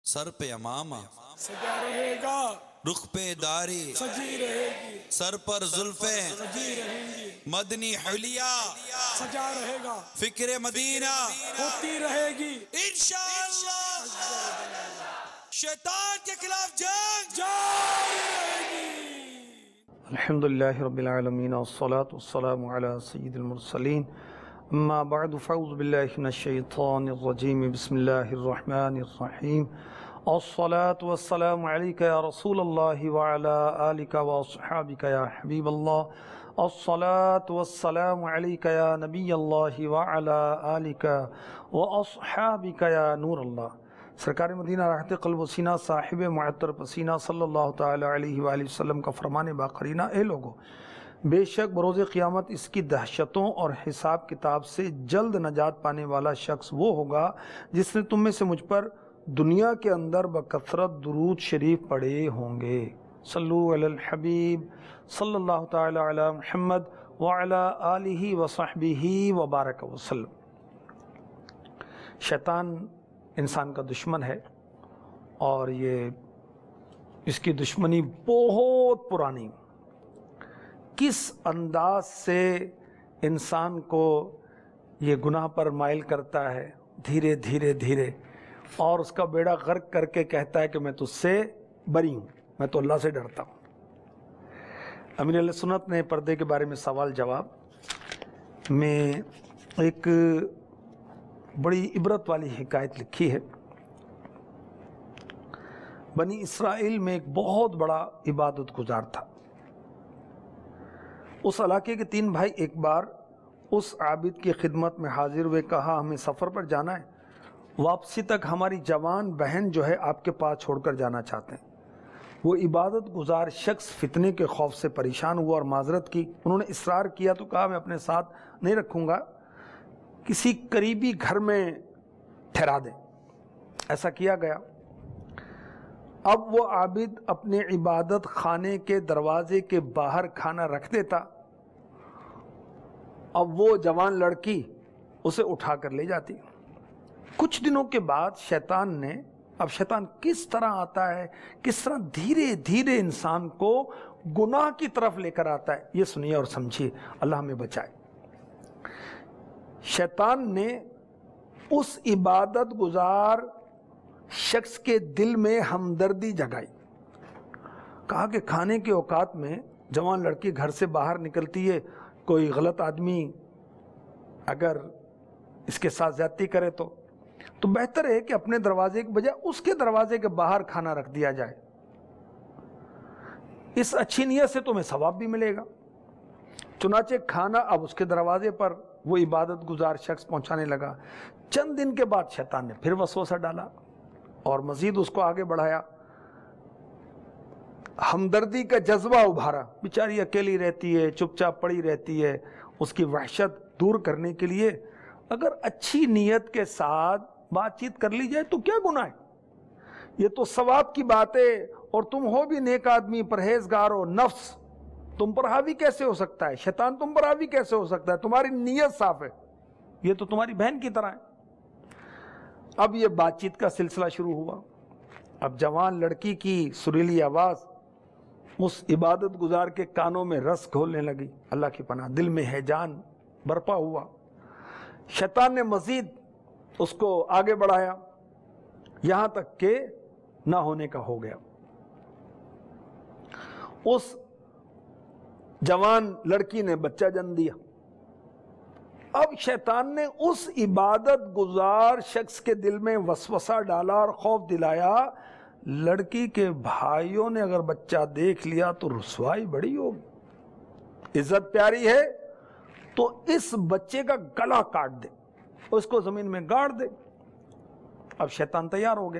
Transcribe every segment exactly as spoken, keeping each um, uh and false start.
سر پہ امامہ سجا رہے گا، رخ پہ داری سجی رہے گی، سر پر زلفیں سجی رہیں گی، مدنی حلیہ سجا رہے گا، فکر مدینہ ہوتی رہے گی، انشاءاللہ شیطان کے خلاف جنگ جاری رہے گی۔ الحمدللہ رب العالمین والصلاة والسلام علی سید المرسلین اما بعد فاعوذ باللہ من الشیطان الرجیم بسم اللہ الرحمن الرحیم الصلاة والسلام علیکہ یا رسول اللہ وعلی آلکہ واصحابکہ یا حبیب اللہ الصلاة والسلام علیکہ یا نبی اللہ وعلی آلکہ واصحابکہ یا نور اللہ۔ سرکار مدینہ راحت قلب و سینہ صاحب معطر پسینہ صلی اللہ تعالی علیہ وآلہ وسلم کا فرمان باقرینہ، اے لوگو بے شک بروز قیامت اس کی دہشتوں اور حساب کتاب سے جلد نجات پانے والا شخص وہ ہوگا جس نے تم میں سے مجھ پر دنیا کے اندر بکثرت درود شریف پڑھے ہوں گے۔ صلو علی الحبیب صلی اللہ تعالی علی محمد وعلی آلہ وصحبہ وبارک وسلم۔ شیطان انسان کا دشمن ہے اور یہ اس کی دشمنی بہت پرانی۔ کس انداز سے انسان کو یہ گناہ پر مائل کرتا ہے، دھیرے دھیرے دھیرے، اور اس کا بیڑا غرق کر کے کہتا ہے کہ میں تجھ سے بری ہوں، میں تو اللہ سے ڈرتا ہوں۔ امیر اہل سنت نے پردے کے بارے میں سوال جواب میں ایک بڑی عبرت والی حکایت لکھی ہے۔ بنی اسرائیل میں ایک بہت بڑا عبادت گزار تھا۔ اس علاقے کے تین بھائی ایک بار اس عابد کی خدمت میں حاضر ہوئے، کہا ہمیں سفر پر جانا ہے، واپسی تک ہماری جوان بہن جو ہے آپ کے پاس چھوڑ کر جانا چاہتے ہیں۔ وہ عبادت گزار شخص فتنے کے خوف سے پریشان ہوا اور معذرت کی۔ انہوں نے اصرار کیا تو کہا میں اپنے ساتھ نہیں رکھوں گا، کسی قریبی گھر میں ٹھہرا دیں۔ ایسا کیا گیا۔ اب وہ عابد اپنے عبادت خانے کے دروازے کے باہر کھانا رکھ دیتا، اب وہ جوان لڑکی اسے اٹھا کر لے جاتی۔ کچھ دنوں کے بعد شیطان نے، اب شیطان کس طرح آتا ہے، کس طرح دھیرے دھیرے انسان کو گناہ کی طرف لے کر آتا ہے، یہ سنیے اور سمجھیے، اللہ ہمیں بچائے۔ شیطان نے اس عبادت گزار شخص کے دل میں ہمدردی جگائی۔ کہا کہ کھانے کے اوقات میں جوان لڑکی گھر سے باہر نکلتی ہے، کوئی غلط آدمی اگر اس کے ساتھ زیادتی کرے تو تو بہتر ہے کہ اپنے دروازے کے بجائے اس کے دروازے کے باہر کھانا رکھ دیا جائے، اس اچھی نیت سے تمہیں ثواب بھی ملے گا۔ چنانچہ کھانا اب اس کے دروازے پر وہ عبادت گزار شخص پہنچانے لگا۔ چند دن کے بعد شیطان نے پھر وسوسہ ڈالا اور مزید اس کو آگے بڑھایا، ہمدردی کا جذبہ ابھارا۔ بیچاری اکیلی رہتی ہے، چپ چاپ پڑی رہتی ہے، اس کی وحشت دور کرنے کے لیے اگر اچھی نیت کے ساتھ بات چیت کر لی جائے تو کیا گناہ ہے، یہ تو ثواب کی بات ہے، اور تم ہو بھی نیک آدمی، پرہیزگار ہو، نفس تم پر حاوی کیسے ہو سکتا ہے، شیطان تم پر حاوی کیسے ہو سکتا ہے، تمہاری نیت صاف ہے، یہ تو تمہاری بہن کی طرح ہے۔ اب یہ بات چیت کا سلسلہ شروع ہوا۔ اب جوان لڑکی کی سریلی آواز اس عبادت گزار کے کانوں میں رس گھولنے لگی۔ اللہ کی پناہ، دل میں ہیجان برپا ہوا۔ شیطان نے مزید اس کو آگے بڑھایا، یہاں تک کہ نہ ہونے کا ہو گیا۔ اس جوان لڑکی نے بچہ جنم دیا۔ اب شیطان نے اس عبادت گزار شخص کے دل میں وسوسہ ڈالا اور خوف دلایا، لڑکی کے بھائیوں نے اگر بچہ دیکھ لیا تو رسوائی بڑی ہوگی، عزت پیاری ہے تو اس بچے کا گلا کاٹ دے، اس کو زمین میں گاڑ دے۔ اب شیطان تیار ہو گیا،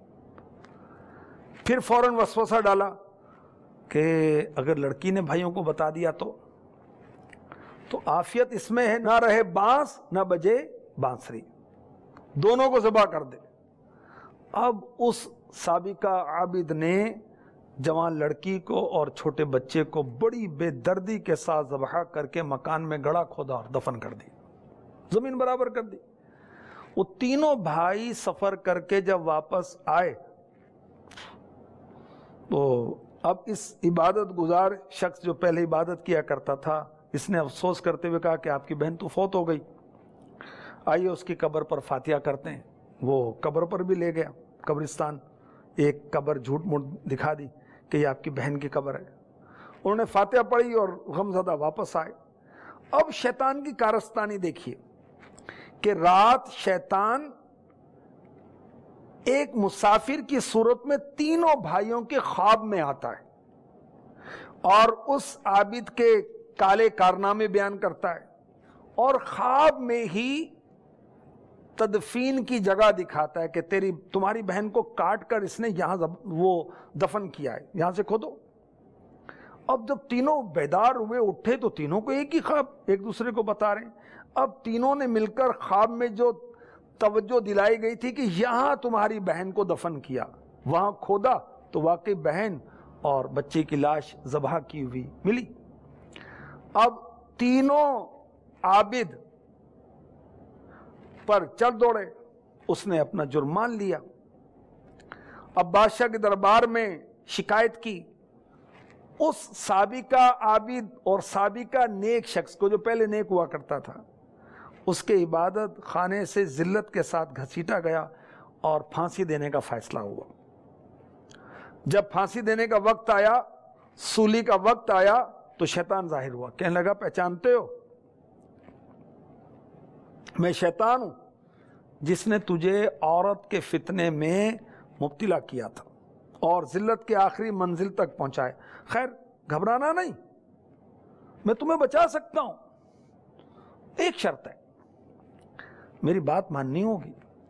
پھر فوراً وسوسہ ڈالا کہ اگر لڑکی نے بھائیوں کو بتا دیا تو تو عافیت اس میں ہے، نہ رہے بانس نہ بجے بانسری، دونوں کو ذبح کر دے۔ اب اس سابقہ عابد نے جوان لڑکی کو اور چھوٹے بچے کو بڑی بے دردی کے ساتھ ذبح کر کے مکان میں گڑھا کھودا اور دفن کر دی، زمین برابر کر دی۔ وہ تینوں بھائی سفر کر کے جب واپس آئے تو اب اس عبادت گزار شخص جو پہلے عبادت کیا کرتا تھا، اس نے افسوس کرتے ہوئے کہا کہ آپ کی بہن تو فوت ہو گئی، آئیے اس کی قبر پر فاتحہ کرتے ہیں۔ وہ قبر پر بھی لے گیا، قبرستان، ایک قبر جھوٹ موٹ دکھا دی کہ یہ آپ کی بہن کی قبر ہے۔ انہوں نے فاتحہ پڑھی اور غمزدہ واپس آئے۔ اب شیطان کی کارستانی دیکھیے کہ رات شیطان ایک مسافر کی صورت میں تینوں بھائیوں کے خواب میں آتا ہے اور اس عابد کے کالے کارنامے بیان کرتا ہے، اور خواب میں ہی تدفین کی جگہ دکھاتا ہے کہ تیری تمہاری بہن کو کاٹ کر اس نے یہاں وہ دفن کیا ہے، یہاں سے کھودو۔ اب جب تینوں بیدار ہوئے اٹھے تو تینوں کو ایک ہی خواب ایک دوسرے کو بتا رہے ہیں۔ اب تینوں نے مل کر خواب میں جو توجہ دلائی گئی تھی کہ یہاں تمہاری بہن کو دفن کیا، وہاں کھودا تو واقعی بہن اور بچے کی لاش ذبح کی ہوئی ملی۔ اب تینوں عابد پر چڑھ دوڑے، اس نے اپنا جرم مان لیا۔ اب بادشاہ کے دربار میں شکایت کی، اس سابقہ عابد اور سابقہ نیک شخص کو جو پہلے نیک ہوا کرتا تھا، اس کے عبادت خانے سے ذلت کے ساتھ گھسیٹا گیا اور پھانسی دینے کا فیصلہ ہوا۔ جب پھانسی دینے کا وقت آیا، سولی کا وقت آیا، تو شیطان ظاہر ہوا، کہنے لگا پہچانتے ہو میں شیطان ہوں جس نے تجھے عورت کے فتنے میں مبتلا کیا تھا اور ذلت کے آخری منزل تک پہنچائے۔ خیر گھبرانا نہیں، میں تمہیں بچا سکتا ہوں، ایک شرط ہے، میری بات ماننی ہوگی۔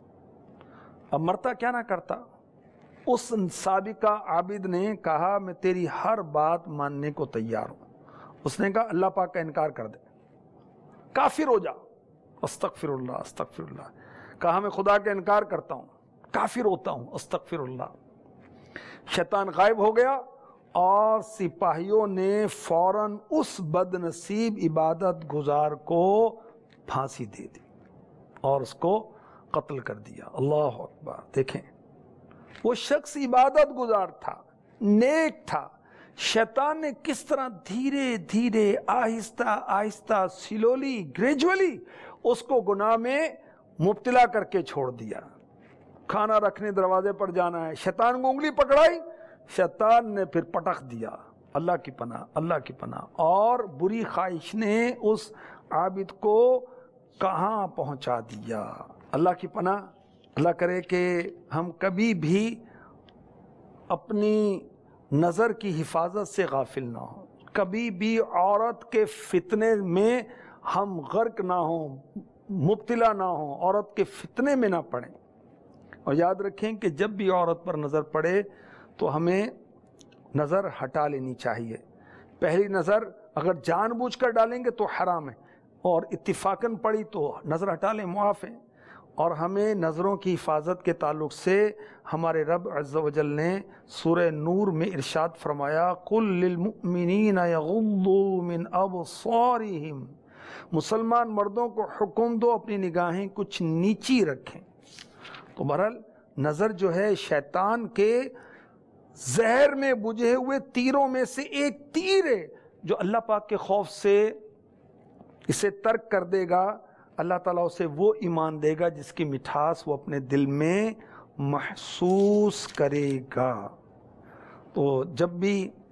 اب مرتا کیا نہ کرتا، اس سابقہ عابد نے کہا میں تیری ہر بات ماننے کو تیار ہوں۔ اس نے کہا اللہ پاک کا انکار کر دے، کافر ہو جا۔ استغفر اللہ استغفر اللہ، کہا میں خدا کا انکار کرتا ہوں، کافر ہوتا ہوں، استغفر اللہ۔ شیطان غائب ہو گیا اور سپاہیوں نے فوراً اس بد نصیب عبادت گزار کو پھانسی دے دی اور اس کو قتل کر دیا۔ اللہ اکبر۔ دیکھیں وہ شخص عبادت گزار تھا، نیک تھا، شیطان نے کس طرح دھیرے دھیرے آہستہ آہستہ سلولی گریجولی اس کو گناہ میں مبتلا کر کے چھوڑ دیا۔ کھانا رکھنے دروازے پر جانا ہے، شیطان کو انگلی پکڑائی، شیطان نے پھر پٹخ دیا۔ اللہ کی پناہ، اللہ کی پناہ۔ اور بری خواہش نے اس عابد کو کہاں پہنچا دیا۔ اللہ کی پناہ۔ اللہ کرے کہ ہم کبھی بھی اپنی نظر کی حفاظت سے غافل نہ ہوں، کبھی بھی عورت کے فتنے میں ہم غرق نہ ہوں، مبتلا نہ ہوں، عورت کے فتنے میں نہ پڑیں۔ اور یاد رکھیں کہ جب بھی عورت پر نظر پڑے تو ہمیں نظر ہٹا لینی چاہیے۔ پہلی نظر اگر جان بوجھ کر ڈالیں گے تو حرام ہے، اور اتفاقاً پڑی تو نظر ہٹا لیں، معاف ہے۔ اور ہمیں نظروں کی حفاظت کے تعلق سے ہمارے رب عز و جل نے سورہ نور میں ارشاد فرمایا قُل لِّلْمُؤْمِنِينَ يَغُضُّوا مِنْ أَبْصَارِهِمْ، مسلمان مردوں کو حکم دو اپنی نگاہیں کچھ نیچی رکھیں۔ تو بہرحال نظر جو ہے شیطان کے زہر میں بجھے ہوئے تیروں میں سے ایک تیر ہے جو اللہ پاک کے خوف سے اسے ترک کر دے گا، اللہ تعالیٰ اسے وہ ایمان دے گا جس کی مٹھاس وہ اپنے دل میں محسوس کرے گا۔ تو جب بھی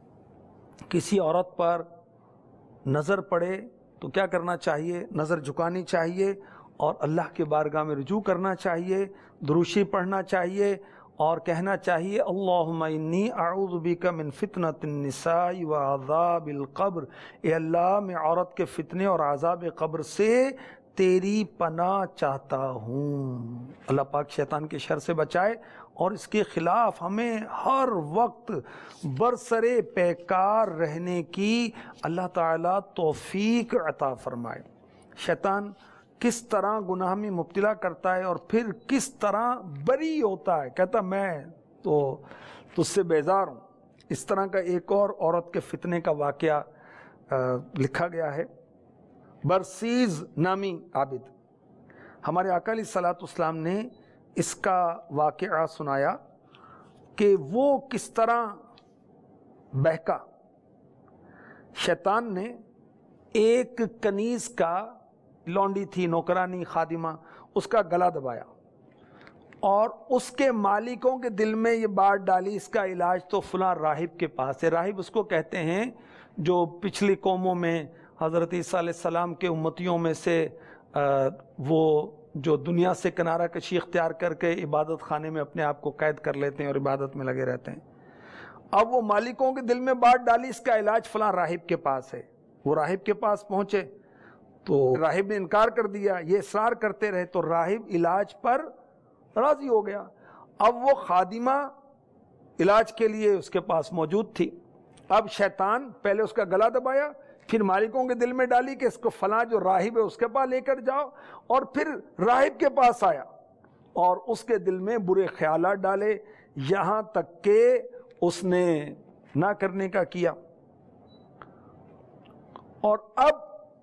کسی عورت پر نظر پڑے تو کیا کرنا چاہیے؟ نظر جھکانی چاہیے اور اللہ کے بارگاہ میں رجوع کرنا چاہیے، دروشی پڑھنا چاہیے اور کہنا چاہیے اللہم انی اعوذ بک من فتنۃ النساء وعذاب القبر، اے اللہ میں عورت کے فتنے اور عذاب قبر سے تیری پناہ چاہتا ہوں۔ اللہ پاک شیطان کے شر سے بچائے اور اس کے خلاف ہمیں ہر وقت برسرے پیکار رہنے کی اللہ تعالیٰ توفیق عطا فرمائے۔ شیطان کس طرح گناہ میں مبتلا کرتا ہے اور پھر کس طرح بری ہوتا ہے، کہتا میں تو تجھ سے بیزار ہوں۔ اس طرح کا ایک اور عورت کے فتنے کا واقعہ لکھا گیا ہے۔ برسیز نامی عابد، ہمارے آقا علیہ الصلوۃ والسلام نے اس کا واقعہ سنایا کہ وہ کس طرح بہکا۔ شیطان نے ایک کنیز کا، لونڈی تھی، نوکرانی، خادمہ، اس کا گلا دبایا اور اس کے مالکوں کے دل میں یہ بات ڈالی اس کا علاج تو فلاں راہب کے پاس ہے۔ راہب اس کو کہتے ہیں جو پچھلی قوموں میں حضرت عیسیٰ علیہ السلام کے امتیوں میں سے وہ جو دنیا سے کنارہ کشی اختیار کر کے عبادت خانے میں اپنے آپ کو قید کر لیتے ہیں اور عبادت میں لگے رہتے ہیں۔ اب وہ مالکوں کے دل میں بات ڈالی اس کا علاج فلاں راہب کے پاس ہے۔ وہ راہب کے پاس پہنچے تو راہب نے انکار کر دیا، یہ اصرار کرتے رہے تو راہب علاج پر راضی ہو گیا۔ اب وہ خادمہ علاج کے لیے اس کے پاس موجود تھی۔ اب شیطان پہلے اس کا گلا دبایا، پھر مالکوں کے دل میں ڈالی کہ اس کو فلاں جو راہب ہے اس کے پاس لے کر جاؤ، اور پھر راہب کے پاس آیا اور اس کے دل میں برے خیالات ڈالے، یہاں تک کہ اس نے نہ کرنے کا کیا۔ اور اب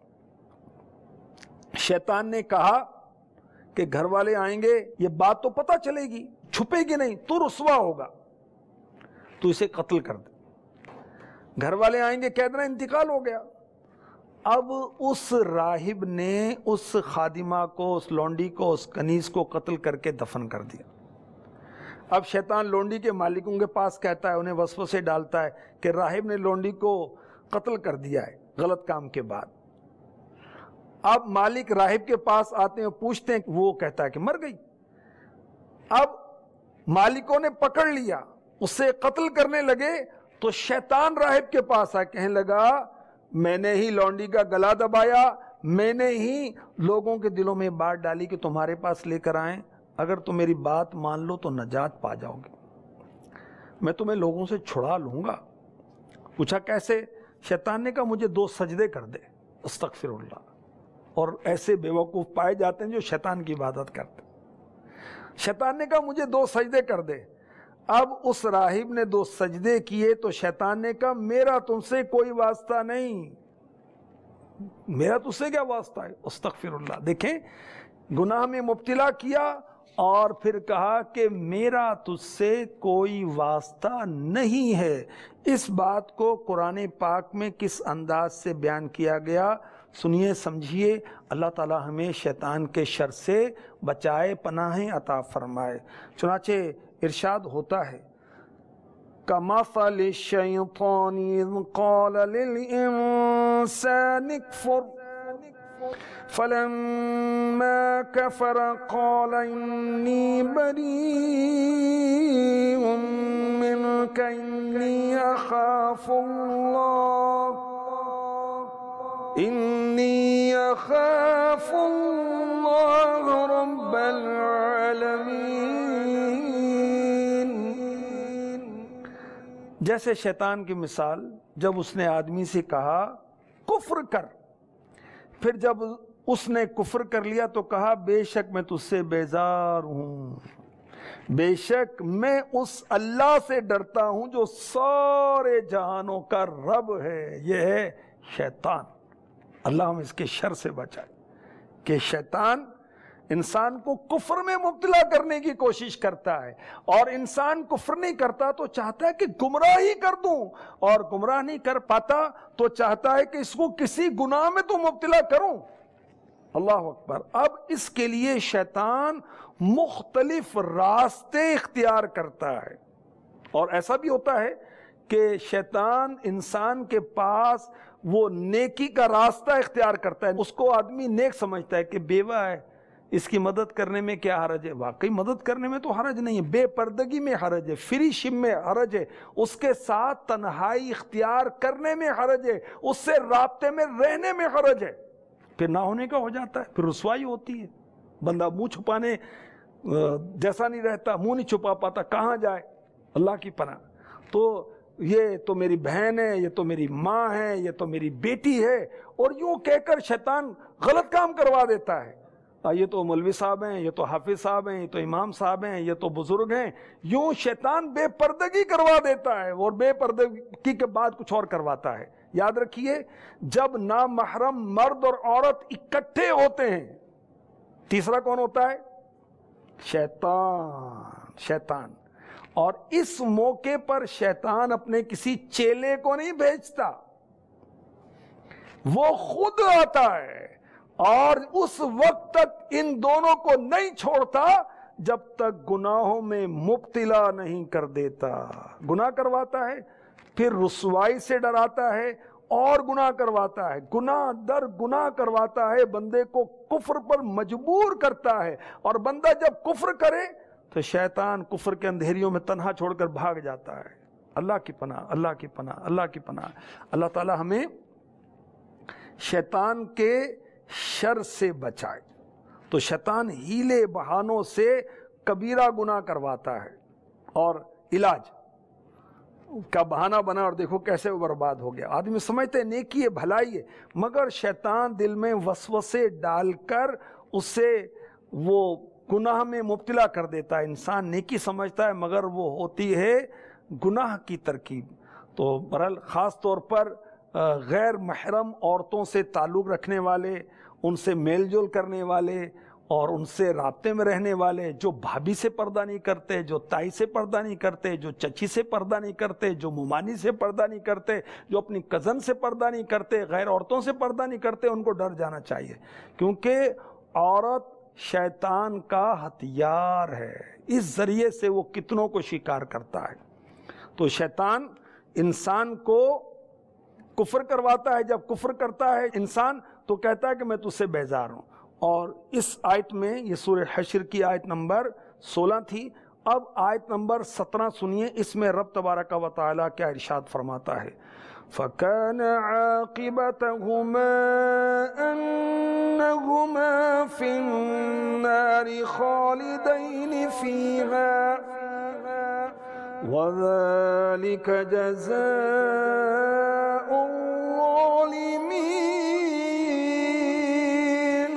شیطان نے کہا کہ گھر والے آئیں گے، یہ بات تو پتہ چلے گی، چھپے گی نہیں، تو رسوا ہوگا، تو اسے قتل کر دے۔ گھر والے آئیں گے، کہہ دینا انتقال ہو گیا۔ اب اس راہب نے اس خادمہ کو، اس لونڈی کو، اس کنیز کو قتل کر کے دفن کر دیا۔ اب شیطان لونڈی کے مالکوں کے پاس کہتا ہے، انہیں وسوسے ڈالتا ہے کہ راہب نے لونڈی کو قتل کر دیا ہے غلط کام کے بعد۔ اب مالک راہب کے پاس آتے ہیں، پوچھتے ہیں، وہ کہتا ہے کہ مر گئی۔ اب مالکوں نے پکڑ لیا، اسے قتل کرنے لگے تو شیطان راہب کے پاس آ کہنے لگا میں نے ہی لونڈی کا گلا دبایا، میں نے ہی لوگوں کے دلوں میں بات ڈالی کہ تمہارے پاس لے کر آئیں، اگر تم میری بات مان لو تو نجات پا جاؤ گے، میں تمہیں لوگوں سے چھڑا لوں گا۔ پوچھا کیسے؟ شیطان نے کہا مجھے دو سجدے کر دے، استغفر اللہ۔ اور ایسے بیوقوف پائے جاتے ہیں جو شیطان کی عبادت کرتے ہیں۔ شیطان نے کہا مجھے دو سجدے کر دے۔ اب اس راہب نے دو سجدے کیے تو شیطان نے کہا میرا تم سے کوئی واسطہ نہیں، میرا تم سے کیا واسطہ ہے، استغفر اللہ۔ دیکھیں گناہ میں مبتلا کیا اور پھر کہا کہ میرا تجھ سے کوئی واسطہ نہیں ہے۔ اس بات کو قرآن پاک میں کس انداز سے بیان کیا گیا، سنیے سمجھیے، اللہ تعالی ہمیں شیطان کے شر سے بچائے، پناہیں عطا فرمائے۔ چنانچہ ارشاد ہوتا ہے کَمَثَلِ الشَّيْطَانِ إِذْ قَالَ لِلْإِنسَانِ اكْفُرْ فَلَمَّا كَفَرَ قَالَ إِنِّي بَرِيءٌ مِّنْكَ إِنِّي أَخَافُ اللَّهَ إِنِّي أَخَافُ اللَّهَ رَبَّ الْعَالَمِينَ۔ جیسے شیطان کی مثال، جب اس نے آدمی سے کہا کفر کر، پھر جب اس نے کفر کر لیا تو کہا بے شک میں تجھ سے بیزار ہوں، بے شک میں اس اللہ سے ڈرتا ہوں جو سارے جہانوں کا رب ہے، یہ ہے شیطان۔ اللہ ہم اس کے شر سے بچائے کہ شیطان انسان کو کفر میں مبتلا کرنے کی کوشش کرتا ہے، اور انسان کفر نہیں کرتا تو چاہتا ہے کہ گمراہی کر دوں، اور گمراہ نہیں کر پاتا تو چاہتا ہے کہ اس کو کسی گناہ میں تو مبتلا کروں۔ اللہ اکبر۔ اب اس کے لیے شیطان مختلف راستے اختیار کرتا ہے، اور ایسا بھی ہوتا ہے کہ شیطان انسان کے پاس وہ نیکی کا راستہ اختیار کرتا ہے، اس کو آدمی نیک سمجھتا ہے کہ بیوہ ہے، اس کی مدد کرنے میں کیا حرج ہے؟ واقعی مدد کرنے میں تو حرج نہیں ہے، بے پردگی میں حرج ہے، فری شم میں حرج ہے، اس کے ساتھ تنہائی اختیار کرنے میں حرج ہے، اس سے رابطے میں رہنے میں حرج ہے، پھر نہ ہونے کا ہو جاتا ہے، پھر رسوائی ہوتی ہے، بندہ منہ چھپانے جیسا نہیں رہتا، منہ نہیں چھپا پاتا، کہاں جائے؟ اللہ کی پناہ۔ تو یہ تو میری بہن ہے، یہ تو میری ماں ہے، یہ تو میری بیٹی ہے، اور یوں کہہ کر شیطان غلط کام کروا دیتا ہے۔ یہ تو مولوی صاحب ہیں، یہ تو حافظ صاحب ہیں، یہ تو امام صاحب ہیں، یہ تو بزرگ ہیں، یوں شیطان بے پردگی کروا دیتا ہے، اور بے پردگی کے بعد کچھ اور کرواتا ہے۔ یاد رکھیے جب نامحرم مرد اور عورت اکٹھے ہوتے ہیں، تیسرا کون ہوتا ہے؟ شیطان۔ شیطان اور اس موقع پر شیطان اپنے کسی چیلے کو نہیں بھیجتا، وہ خود آتا ہے اور اس وقت تک ان دونوں کو نہیں چھوڑتا جب تک گناہوں میں مبتلا نہیں کر دیتا۔ گناہ کرواتا ہے، پھر رسوائی سے ڈراتا ہے اور گناہ کرواتا ہے، گناہ در گناہ کرواتا ہے، بندے کو کفر پر مجبور کرتا ہے، اور بندہ جب کفر کرے تو شیطان کفر کے اندھیریوں میں تنہا چھوڑ کر بھاگ جاتا ہے۔ اللہ کی پناہ، اللہ کی پناہ، اللہ کی پناہ۔ اللہ تعالی ہمیں شیطان کے شر سے بچائے۔ تو شیطان ہیلے بہانوں سے کبیرہ گناہ کرواتا ہے، اور علاج کا بہانہ بنا اور دیکھو کیسے وہ برباد ہو گیا۔ آدمی سمجھتے ہیں نیکی ہے، بھلائی ہے، مگر شیطان دل میں وسوسے ڈال کر اسے وہ گناہ میں مبتلا کر دیتا ہے۔ انسان نیکی سمجھتا ہے مگر وہ ہوتی ہے گناہ کی ترکیب۔ تو برحال خاص طور پر غیر محرم عورتوں سے تعلق رکھنے والے، ان سے میل جول کرنے والے اور ان سے رابطے میں رہنے والے، جو بھابھی سے پردہ نہیں کرتے، جو تائی سے پردہ نہیں کرتے، جو چچی سے پردہ نہیں کرتے، جو ممانی سے پردہ نہیں کرتے، جو اپنی کزن سے پردہ نہیں کرتے، غیر عورتوں سے پردہ نہیں کرتے، ان کو ڈر جانا چاہیے، کیونکہ عورت شیطان کا ہتھیار ہے۔ اس ذریعے سے وہ کتنوں کو شکار کرتا ہے۔ تو شیطان انسان کو کفر کرواتا ہے، جب کفر کرتا ہے انسان تو کہتا ہے کہ میں تجھ سے بیزار ہوں۔ اور اس آیت میں، یہ سورہ حشر کی آیت نمبر سولہ تھی، اب آیت نمبر سترہ سنیے، اس میں رب تبارک و تعالیٰ کیا ارشاد فرماتا ہے۔ فَكَانَ عَاقِبَتَهُمَا أَنَّهُمَا فِي النَّارِ خَالِدَيْنِ فِيهَا وَذَلِكَ جَزَاءُ الظَّالِمِينَ۔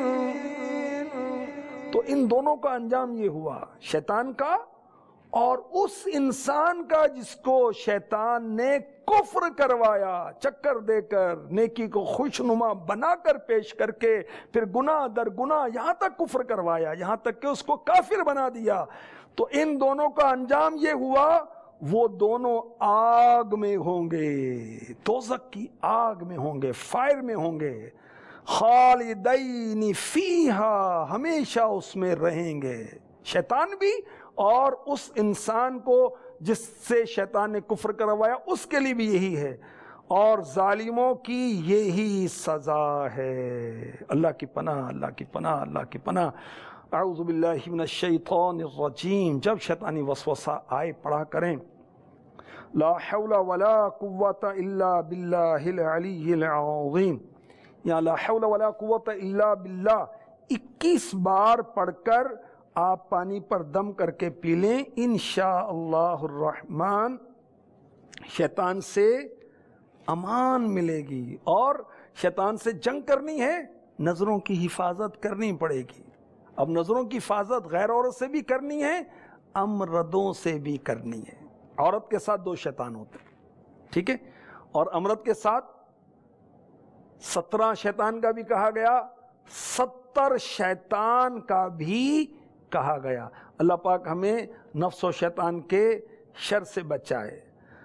تو ان دونوں کا انجام یہ ہوا، شیطان کا اور اس انسان کا جس کو شیطان نے کفر کروایا، چکر دے کر، نیکی کو خوشنما بنا کر پیش کر کے، پھر گناہ در گناہ یہاں تک کفر کروایا، یہاں تک کہ اس کو کافر بنا دیا۔ تو ان دونوں کا انجام یہ ہوا، وہ دونوں آگ میں ہوں گے، دوزخ کی آگ میں ہوں گے، فائر میں ہوں گے، خالدین فیہا، ہمیشہ اس میں رہیں گے، شیطان بھی اور اس انسان کو جس سے شیطان نے کفر کروایا اس کے لیے بھی یہی ہے، اور ظالموں کی یہی سزا ہے۔ اللہ کی پناہ، اللہ کی پناہ، اللہ کی پناہ۔ اعوذ باللہ من الشیطان الرجیم۔ جب شیطانی وسوسہ آئے پڑھا کریں لا حول ولا قوة الا باللہ العلی العظیم، یا لا حول ولا قوة الا باللہ اکیس بار پڑھ کر آپ پانی پر دم کر کے پی لیں، انشاءاللہ الرحمن شیطان سے امان ملے گی۔ اور شیطان سے جنگ کرنی ہے، نظروں کی حفاظت کرنی پڑے گی۔ اب نظروں کی حفاظت غیر عورت سے بھی کرنی ہے، امردوں سے بھی کرنی ہے۔ عورت کے ساتھ دو شیطان ہوتے ہیں، ٹھیک ہے، اور امرد کے ساتھ سترہ شیطان کا بھی کہا گیا، ستر شیطان کا بھی کہا گیا۔ اللہ پاک ہمیں نفس و شیطان کے شر سے بچائے۔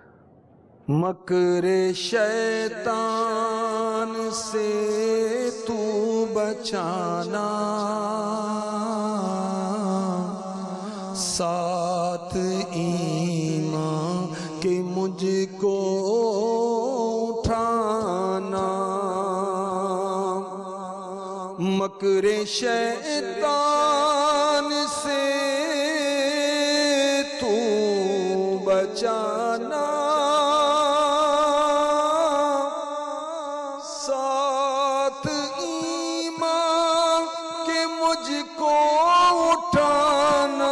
مکر شیطان سے تو بچانا، ساتھ ایمان کہ مجھ کو اٹھانا، مکر شیطان سے تو بچانا، ساتھ ایمان کہ مجھ کو اٹھانا،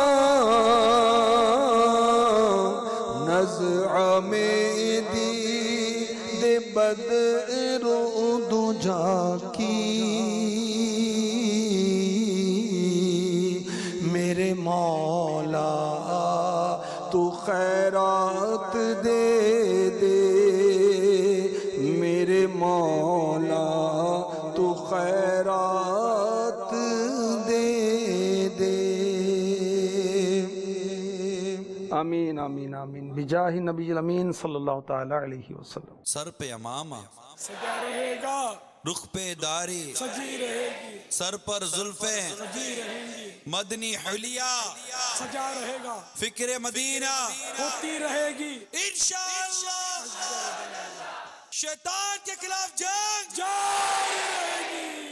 نزع میں دید بدر دجا کی، میرے مولا تو خیرات دے دے، میرے مولا تو خیرات دے دے۔ آمین آمین آمین بجاہ نبی الامین صلی اللہ تعالی علیہ وسلم۔ سر پہ امامہ، سجا رہے گا، رخ پہ داری، سجی رہے گی، سر پر زلفیں، سجی رہیں گی، مدنی حلیہ، سجا رہے گا، فکر مدینہ، ہوتی رہے گی، انشاءاللہ شیطان کے خلاف جنگ جاری رہے گی۔